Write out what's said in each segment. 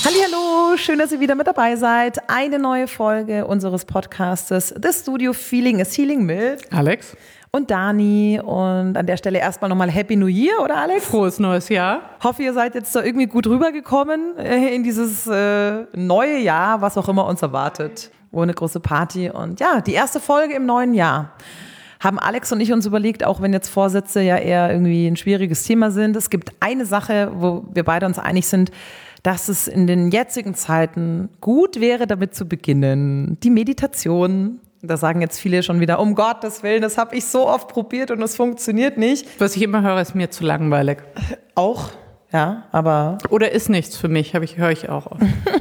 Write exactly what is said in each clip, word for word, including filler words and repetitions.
Hallihallo, schön, dass ihr wieder mit dabei seid. Eine neue Folge unseres Podcastes The Studio Feeling is Healing mit Alex und Dani. Und an der Stelle erstmal nochmal Happy New Year, oder Alex? Frohes neues Jahr. Hoffe, ihr seid jetzt da irgendwie gut rübergekommen äh, in dieses äh, neue Jahr, was auch immer uns erwartet. Ohne große Party. Und ja, die erste Folge im neuen Jahr. Haben Alex und ich uns überlegt, auch wenn jetzt Vorsätze ja eher irgendwie ein schwieriges Thema sind. Es gibt eine Sache, wo wir beide uns einig sind, dass es in den jetzigen Zeiten gut wäre, damit zu beginnen. Die Meditation. Da sagen jetzt viele schon wieder, um Gottes Willen, das habe ich so oft probiert und es funktioniert nicht. Was ich immer höre, ist mir zu langweilig. Auch, ja, aber... Oder ist nichts für mich, habe ich, höre ich auch oft.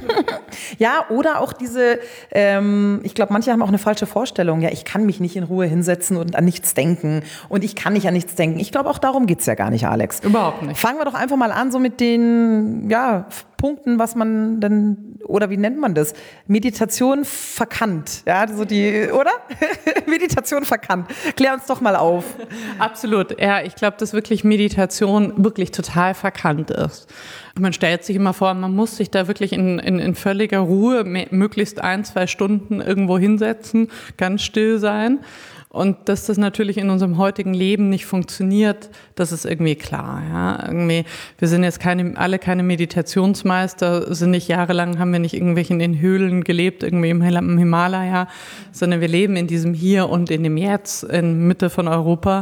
Ja, oder auch diese, ähm, ich glaube, manche haben auch eine falsche Vorstellung. Ja, ich kann mich nicht in Ruhe hinsetzen und an nichts denken. Und ich kann nicht an nichts denken. Ich glaube, auch darum geht's ja gar nicht, Alex. Überhaupt nicht. Fangen wir doch einfach mal an, so mit den ja, Punkten, was man dann, oder wie nennt man das? Meditation verkannt. Ja, so die, oder? Meditation verkannt. Klär uns doch mal auf. Absolut. Ja, ich glaube, dass wirklich Meditation wirklich total verkannt ist. Man stellt sich immer vor, man muss sich da wirklich in, in, in völliger Ruhe möglichst ein, zwei Stunden irgendwo hinsetzen, ganz still sein. Und dass das natürlich in unserem heutigen Leben nicht funktioniert, das ist irgendwie klar. Ja? Irgendwie, wir sind jetzt keine, alle keine Meditationsmeister, sind nicht jahrelang, haben wir nicht irgendwelchen in Höhlen gelebt, irgendwie im Himalaya, sondern wir leben in diesem Hier und in dem Jetzt, in Mitte von Europa.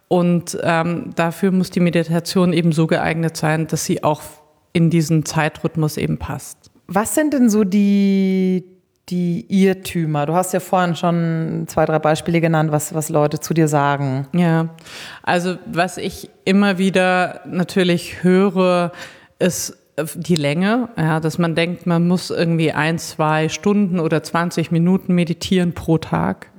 Und ähm, dafür muss die Meditation eben so geeignet sein, dass sie auch in diesen Zeitrhythmus eben passt. Was sind denn so die, die Irrtümer? Du hast ja vorhin schon zwei, drei Beispiele genannt, was, was Leute zu dir sagen. Ja, also was ich immer wieder natürlich höre, ist die Länge, ja, dass man denkt, man muss irgendwie ein, zwei Stunden oder zwanzig Minuten meditieren pro Tag.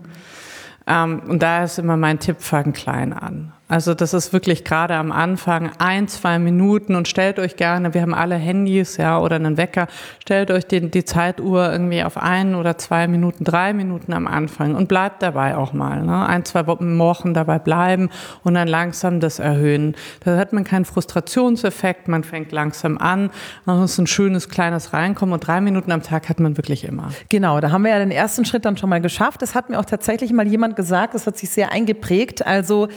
Ähm, und da ist immer mein Tipp, fang klein an. Also das ist wirklich gerade am Anfang ein, zwei Minuten und stellt euch gerne, wir haben alle Handys, ja, oder einen Wecker, stellt euch die, die Zeituhr irgendwie auf ein oder zwei Minuten, drei Minuten am Anfang und bleibt dabei auch mal, ne? Ein, zwei Wochen dabei bleiben und dann langsam das erhöhen. Da hat man keinen Frustrationseffekt, man fängt langsam an, dann ist ein schönes kleines Reinkommen und drei Minuten am Tag hat man wirklich immer. Genau, da haben wir ja den ersten Schritt dann schon mal geschafft. Das hat mir auch tatsächlich mal jemand gesagt, das hat sich sehr eingeprägt, also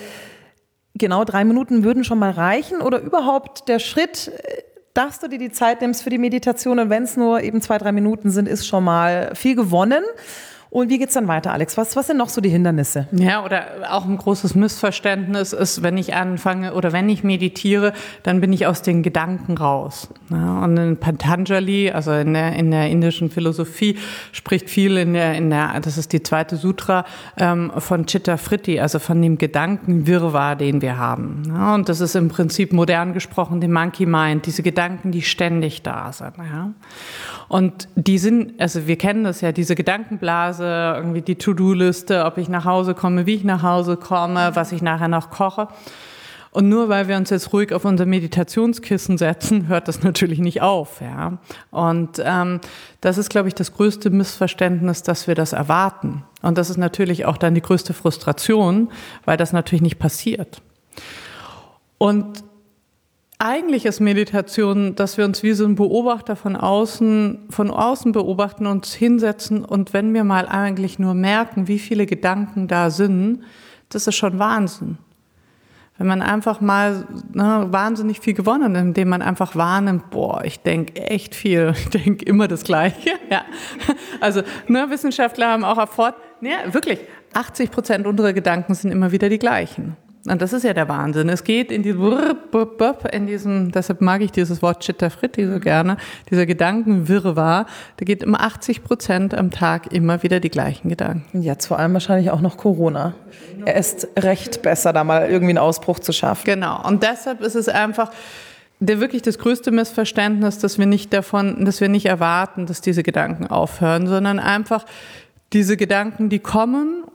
genau drei Minuten würden schon mal reichen oder überhaupt der Schritt, dass du dir die Zeit nimmst für die Meditation und wenn es nur eben zwei, drei Minuten sind, ist schon mal viel gewonnen. Und wie geht's dann weiter, Alex? Was, was sind noch so die Hindernisse? Ja, oder auch ein großes Missverständnis ist, wenn ich anfange oder wenn ich meditiere, dann bin ich aus den Gedanken raus. Ja, und in Patanjali, also in der, in der indischen Philosophie, spricht viel in der, in der, das ist die zweite Sutra, ähm, von Chitta Vritti, also von dem Gedankenwirrwarr, den wir haben. Ja, und das ist im Prinzip modern gesprochen der Monkey Mind, diese Gedanken, die ständig da sind. Ja. Und die sind, also wir kennen das ja, diese Gedankenblase, irgendwie die To-Do-Liste, ob ich nach Hause komme, wie ich nach Hause komme, was ich nachher noch koche. Und nur weil wir uns jetzt ruhig auf unser Meditationskissen setzen, hört das natürlich nicht auf. Ja? Und ähm, das ist, glaube ich, das größte Missverständnis, dass wir das erwarten. Und das ist natürlich auch dann die größte Frustration, weil das natürlich nicht passiert. Und eigentlich ist Meditation, dass wir uns wie so ein Beobachter von außen, von außen beobachten, uns hinsetzen und wenn wir mal eigentlich nur merken, wie viele Gedanken da sind, das ist schon Wahnsinn. Wenn man einfach mal ne, wahnsinnig viel gewonnen hat, indem man einfach wahrnimmt, boah, ich denke echt viel, ich denke immer das Gleiche. Ja. Also ne, Wissenschaftler haben auch erforscht, ja, wirklich, achtzig Prozent unserer Gedanken sind immer wieder die gleichen. Und das ist ja der Wahnsinn. Es geht in diesem, in diesem, deshalb mag ich dieses Wort Chitta Vritti so gerne, dieser Gedankenwirrwarr, da geht immer achtzig Prozent am Tag immer wieder die gleichen Gedanken. Jetzt vor allem wahrscheinlich auch noch Corona. Er ist recht besser, da mal irgendwie einen Ausbruch zu schaffen. Genau. Und deshalb ist es einfach der wirklich das größte Missverständnis, dass wir nicht davon, dass wir nicht erwarten, dass diese Gedanken aufhören, sondern einfach diese Gedanken, die kommen,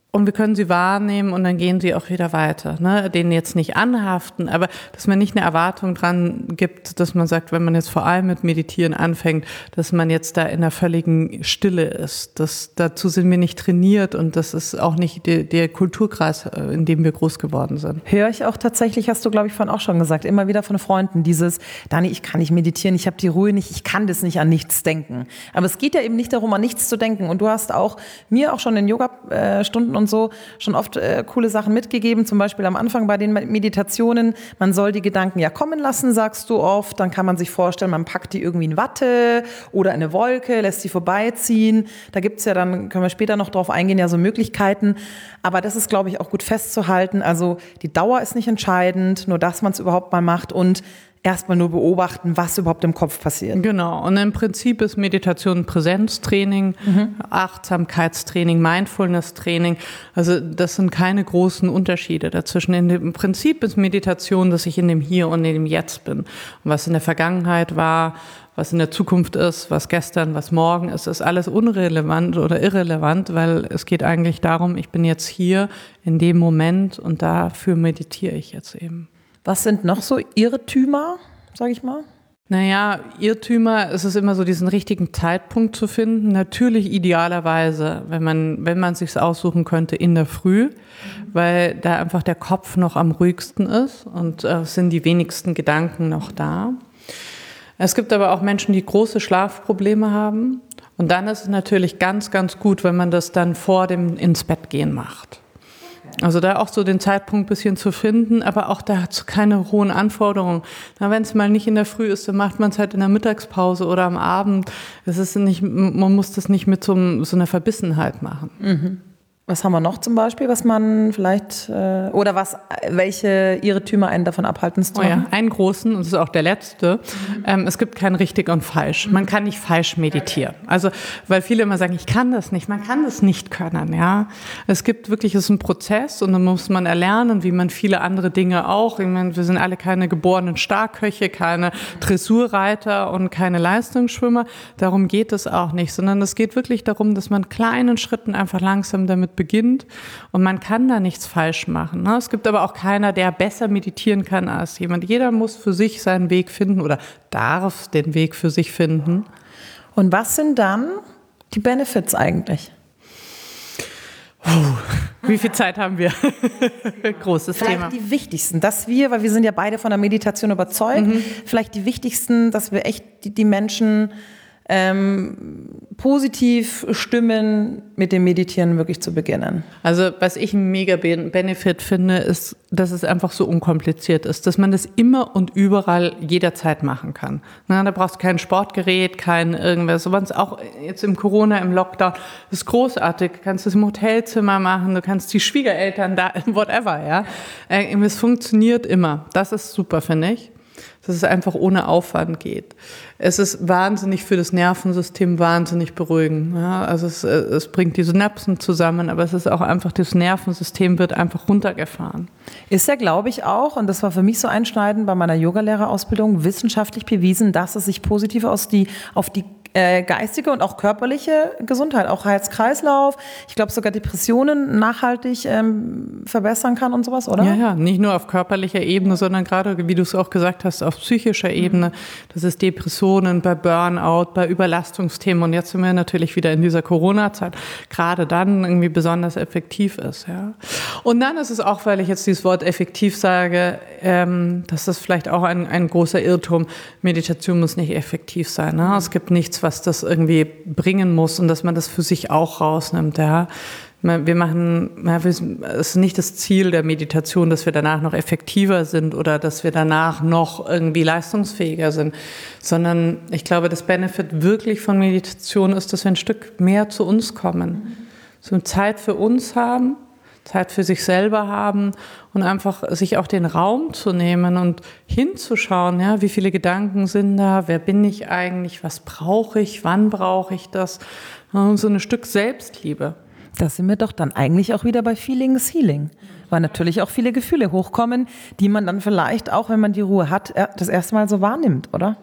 Und wir können sie wahrnehmen und dann gehen sie auch wieder weiter. Ne? Denen jetzt nicht anhaften, aber dass man nicht eine Erwartung dran gibt, dass man sagt, wenn man jetzt vor allem mit Meditieren anfängt, dass man jetzt da in einer völligen Stille ist. Das, dazu sind wir nicht trainiert und das ist auch nicht der, der Kulturkreis, in dem wir groß geworden sind. Höre ich auch tatsächlich, hast du, glaube ich, vorhin auch schon gesagt, immer wieder von Freunden, dieses, Dani, ich kann nicht meditieren, ich habe die Ruhe nicht, ich kann das nicht an nichts denken. Aber es geht ja eben nicht darum, an nichts zu denken. Und du hast auch mir auch schon in Yoga-Stunden und so schon oft äh, coole Sachen mitgegeben, zum Beispiel am Anfang bei den Meditationen, man soll die Gedanken ja kommen lassen, sagst du oft, dann kann man sich vorstellen, man packt die irgendwie in Watte oder eine Wolke, lässt sie vorbeiziehen, da gibt's ja dann, können wir später noch drauf eingehen, ja so Möglichkeiten, aber das ist, glaube ich, auch gut festzuhalten, also die Dauer ist nicht entscheidend, nur dass man es überhaupt mal macht und erstmal nur beobachten, was überhaupt im Kopf passiert. Genau. Und im Prinzip ist Meditation Präsenztraining, mhm. Achtsamkeitstraining, Mindfulness-Training. Also das sind keine großen Unterschiede dazwischen. Im Prinzip ist Meditation, dass ich in dem Hier und in dem Jetzt bin. Und was in der Vergangenheit war, was in der Zukunft ist, was gestern, was morgen ist, ist alles unrelevant oder irrelevant, weil es geht eigentlich darum, ich bin jetzt hier in dem Moment und dafür meditiere ich jetzt eben. Was sind noch so Irrtümer, sage ich mal? Naja, Irrtümer, es ist immer so, diesen richtigen Zeitpunkt zu finden. Natürlich idealerweise, wenn man wenn man es sich aussuchen könnte, in der Früh, mhm. weil da einfach der Kopf noch am ruhigsten ist und äh, sind die wenigsten Gedanken noch da. Es gibt aber auch Menschen, die große Schlafprobleme haben. Und dann ist es natürlich ganz, ganz gut, wenn man das dann vor dem ins Bett gehen macht. Also da auch so den Zeitpunkt ein bisschen zu finden, aber auch da keine hohen Anforderungen. Wenn es mal nicht in der Früh ist, dann macht man es halt in der Mittagspause oder am Abend. Es ist nicht, man muss das nicht mit so, so einer Verbissenheit machen. Mhm. Was haben wir noch zum Beispiel, was man vielleicht, äh, oder was, welche Irrtümer einen davon abhalten zu machen? Oh ja, einen großen, und das ist auch der letzte, mhm. ähm, es gibt kein richtig und falsch. Man kann nicht falsch meditieren. Also, weil viele immer sagen, ich kann das nicht, man kann das nicht können, ja. Es gibt wirklich, es ist ein Prozess und dann muss man erlernen, wie man viele andere Dinge auch. Ich meine, wir sind alle keine geborenen Starkköche, keine Dressurreiter und keine Leistungsschwimmer. Darum geht es auch nicht, sondern es geht wirklich darum, dass man kleinen Schritten einfach langsam damit beginnt und man kann da nichts falsch machen. Ne? Es gibt aber auch keiner, der besser meditieren kann als jemand. Jeder muss für sich seinen Weg finden oder darf den Weg für sich finden. Und was sind dann die Benefits eigentlich? Uh, wie viel Zeit haben wir? Großes vielleicht Thema. Die wichtigsten, dass wir, weil wir sind ja beide von der Meditation überzeugt, mhm. vielleicht die wichtigsten, dass wir echt die, die Menschen Ähm, positiv stimmen, mit dem Meditieren wirklich zu beginnen. Also was ich ein mega Benefit finde, ist, dass es einfach so unkompliziert ist, dass man das immer und überall jederzeit machen kann. Na, da brauchst du kein Sportgerät, kein irgendwas. So was auch jetzt im Corona, im Lockdown, das ist großartig. Du kannst es im Hotelzimmer machen, du kannst die Schwiegereltern da, whatever, ja. Es funktioniert immer. Das ist super, finde ich. Dass es einfach ohne Aufwand geht. Es ist wahnsinnig für das Nervensystem wahnsinnig beruhigend. Ja, also es, es bringt die Synapsen zusammen, aber es ist auch einfach, das Nervensystem wird einfach runtergefahren. Ist ja, glaube ich, auch, und das war für mich so einschneidend bei meiner Yogalehrerausbildung, wissenschaftlich bewiesen, dass es sich positiv aus die, auf die äh, geistige und auch körperliche Gesundheit, auch Herz-Kreislauf, ich glaube sogar Depressionen nachhaltig ähm, verbessern kann und sowas, oder? Ja, ja, nicht nur auf körperlicher Ebene, sondern gerade, wie du es auch gesagt hast, auf psychischer Ebene. Das ist Depressionen, bei Burnout, bei Überlastungsthemen. Und jetzt sind wir natürlich wieder in dieser Corona-Zeit, gerade dann irgendwie besonders effektiv ist. Ja. Und dann ist es auch, weil ich jetzt dieses Wort effektiv sage, ähm, dass das vielleicht auch ein, ein großer Irrtum. Meditation muss nicht effektiv sein. Ne? Es gibt nichts, was das irgendwie bringen muss und dass man das für sich auch rausnimmt. Ja. Wir machen, es ist nicht das Ziel der Meditation, dass wir danach noch effektiver sind oder dass wir danach noch irgendwie leistungsfähiger sind, sondern ich glaube, das Benefit wirklich von Meditation ist, dass wir ein Stück mehr zu uns kommen, so Zeit für uns haben, Zeit für sich selber haben und einfach sich auch den Raum zu nehmen und hinzuschauen, ja, wie viele Gedanken sind da, wer bin ich eigentlich, was brauche ich, wann brauche ich das, und so ein Stück Selbstliebe. Da sind wir doch dann eigentlich auch wieder bei Feeling is Healing, weil natürlich auch viele Gefühle hochkommen, die man dann vielleicht auch, wenn man die Ruhe hat, das erste Mal so wahrnimmt, oder?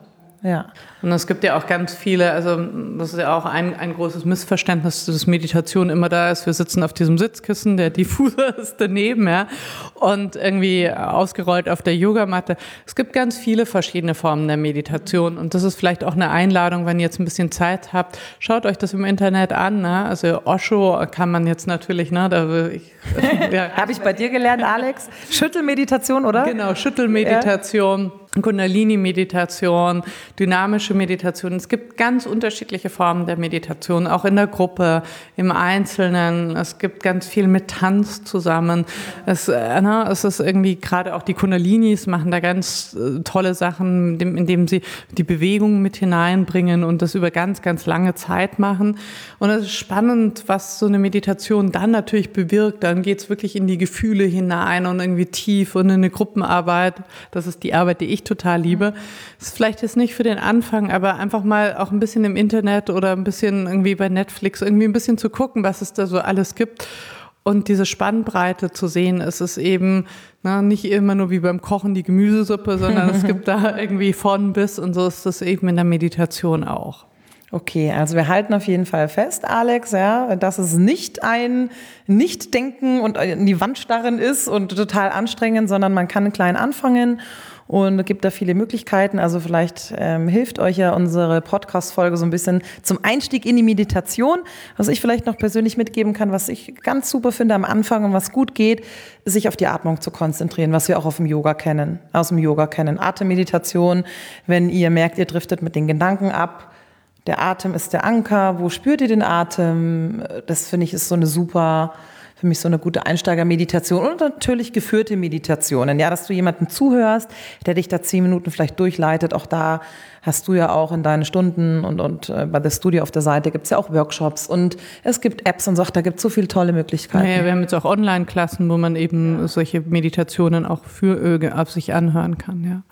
Ja. Und es gibt ja auch ganz viele, also das ist ja auch ein, ein großes Missverständnis, dass Meditation immer da ist. Wir sitzen auf diesem Sitzkissen, der Diffuser ist daneben, ja, und irgendwie ausgerollt auf der Yogamatte. Es gibt ganz viele verschiedene Formen der Meditation und das ist vielleicht auch eine Einladung, wenn ihr jetzt ein bisschen Zeit habt, schaut euch das im Internet an, ne? Also Osho kann man jetzt natürlich, ne, da will ich, ja. Habe ich bei dir gelernt, Alex? Schüttelmeditation, oder? Genau, Schüttelmeditation. Ja. Kundalini-Meditation, dynamische Meditation. Es gibt ganz unterschiedliche Formen der Meditation, auch in der Gruppe, im Einzelnen. Es gibt ganz viel mit Tanz zusammen. Es, äh, ne, es ist irgendwie, gerade auch die Kundalinis machen da ganz äh, tolle Sachen, indem, indem sie die Bewegung mit hineinbringen und das über ganz, ganz lange Zeit machen. Und es ist spannend, was so eine Meditation dann natürlich bewirkt. Dann geht es wirklich in die Gefühle hinein und irgendwie tief und in eine Gruppenarbeit. Das ist die Arbeit, die ich total liebe. Das ist vielleicht jetzt nicht für den Anfang, aber einfach mal auch ein bisschen im Internet oder ein bisschen irgendwie bei Netflix irgendwie ein bisschen zu gucken, was es da so alles gibt. Und diese Spannbreite zu sehen, es ist eben na, nicht immer nur wie beim Kochen die Gemüsesuppe, sondern es gibt da irgendwie von bis und so ist das eben in der Meditation auch. Okay, also wir halten auf jeden Fall fest, Alex, ja, dass es nicht ein Nichtdenken und in die Wand starren ist und total anstrengend, sondern man kann klein anfangen. Und es gibt da viele Möglichkeiten, also vielleicht ähm, hilft euch ja unsere Podcast-Folge so ein bisschen zum Einstieg in die Meditation. Was ich vielleicht noch persönlich mitgeben kann, was ich ganz super finde am Anfang und was gut geht, ist sich auf die Atmung zu konzentrieren, was wir auch auf dem Yoga kennen, aus dem Yoga kennen. Atemmeditation, wenn ihr merkt, ihr driftet mit den Gedanken ab. Der Atem ist der Anker. Wo spürt ihr den Atem? Das finde ich ist so eine super... Für mich so eine gute Einsteigermeditation und natürlich geführte Meditationen. Ja, dass du jemanden zuhörst, der dich da zehn Minuten vielleicht durchleitet. Auch da hast du ja auch in deinen Stunden und, und äh, bei The Studio auf der Seite gibt es ja auch Workshops und es gibt Apps und so, da gibt es so viele tolle Möglichkeiten. Ja, wir haben jetzt auch Online-Klassen, wo man eben ja. solche Meditationen auch für Öge auf sich anhören kann, ja.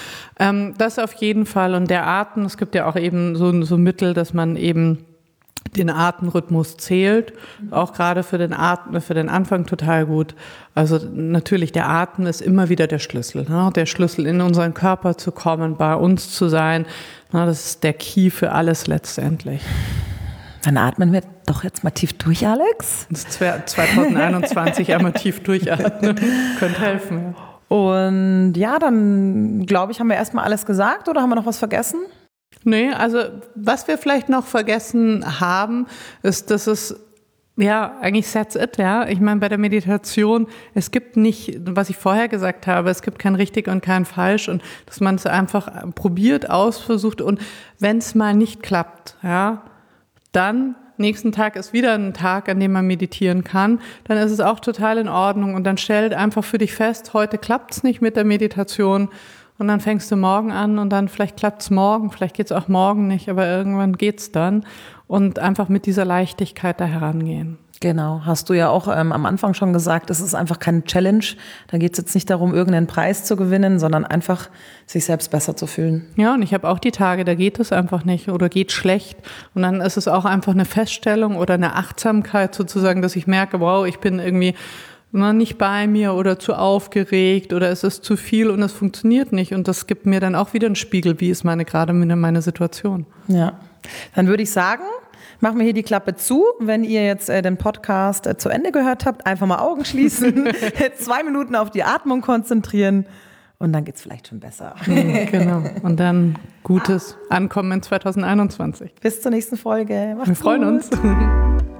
Ähm, das auf jeden Fall. Und der Atem, es gibt ja auch eben so, so Mittel, dass man eben den Atemrhythmus zählt, auch gerade für den Atem, für den Anfang total gut. Also natürlich, der Atem ist immer wieder der Schlüssel, ne? Der Schlüssel in unseren Körper zu kommen, bei uns zu sein. Ne? Das ist der Key für alles letztendlich. Dann atmen wir doch jetzt mal tief durch, Alex. Das ist zwanzig einundzwanzig einmal tief durchatmen. Könnte helfen. Ja. Und ja, dann glaube ich, haben wir erstmal alles gesagt oder haben wir noch was vergessen? Nee, also was wir vielleicht noch vergessen haben, ist, dass es, ja, eigentlich that's it, ja. Ich meine, bei der Meditation, es gibt nicht, was ich vorher gesagt habe, es gibt kein richtig und kein falsch und dass man es einfach probiert, ausversucht und wenn es mal nicht klappt, ja, dann nächsten Tag ist wieder ein Tag, an dem man meditieren kann, dann ist es auch total in Ordnung und dann stellt einfach für dich fest, heute klappt es nicht mit der Meditation. Und dann fängst du morgen an und dann vielleicht klappt's morgen, vielleicht geht's auch morgen nicht, aber irgendwann geht's dann. Und einfach mit dieser Leichtigkeit da herangehen. Genau, hast du ja auch ähm, am Anfang schon gesagt, es ist einfach keine Challenge. Da geht's jetzt nicht darum, irgendeinen Preis zu gewinnen, sondern einfach sich selbst besser zu fühlen. Ja, und ich habe auch die Tage, da geht es einfach nicht oder geht schlecht. Und dann ist es auch einfach eine Feststellung oder eine Achtsamkeit sozusagen, dass ich merke, wow, ich bin irgendwie nicht bei mir oder zu aufgeregt oder es ist zu viel und es funktioniert nicht. Und das gibt mir dann auch wieder einen Spiegel, wie ist meine gerade meine Situation. Ja, dann würde ich sagen, machen wir hier die Klappe zu. Wenn ihr jetzt äh, den Podcast äh, zu Ende gehört habt, einfach mal Augen schließen, zwei Minuten auf die Atmung konzentrieren und dann geht's vielleicht schon besser. Genau. Und dann gutes Ankommen in zwanzig einundzwanzig. Bis zur nächsten Folge. Macht's wir freuen gut. uns.